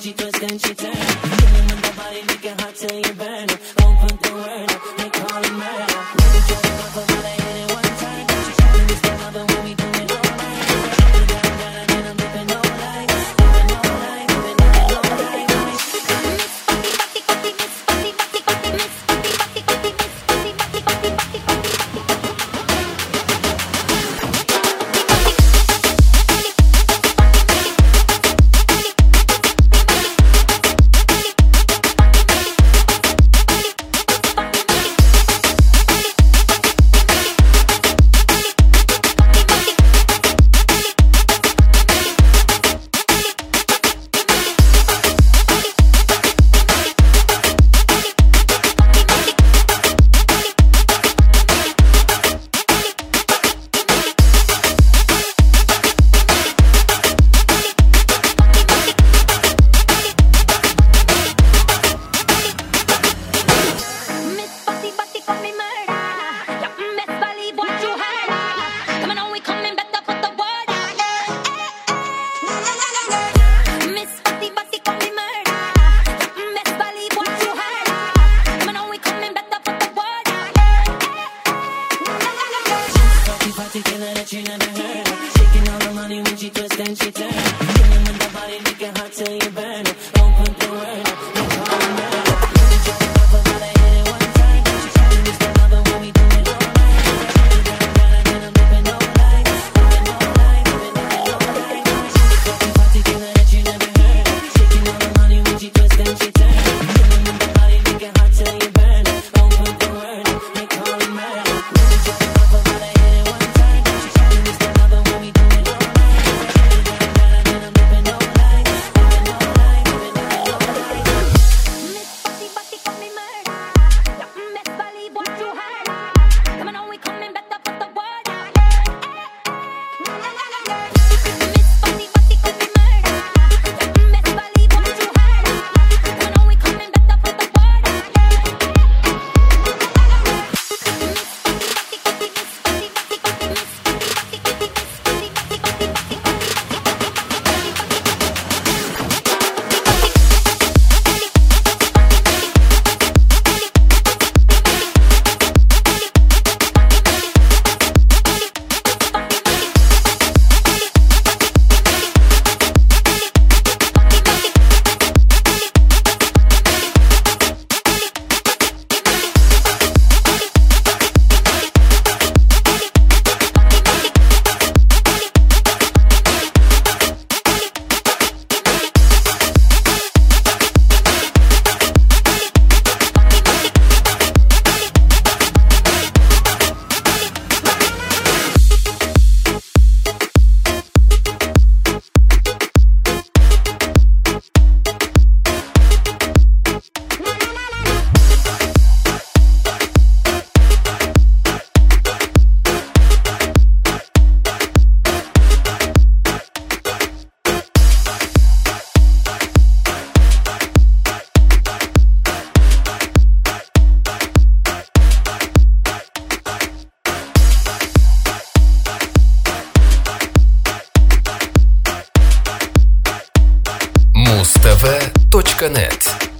she twist and she turn. Killing with that body, make it hot till you burn. Won't put the word up, they call it murder. Never try to fuck her, but I hit it one time. She showing me still love it when we do it all night. Shut it down, down, and then I'm living all night. Living all night, living all night. Killer that you never heard of. Shaking all the money when she twist and she turn. Killing with that body, make it hot till you burn. Won't put the word up, they call it murder. Never try to fuck her, but I hit it one time. She showing me still love it when we do it all night. Shut it down, down, and then I'm living all night. Living all night, living all night. She's killer that you never heard of. Shaking all the money when she twist and she turn. Killing with that body, make it hot till you burn. Won't put the word up, they call it murder. Never try to fuck her, but I hit it one time. mustv.net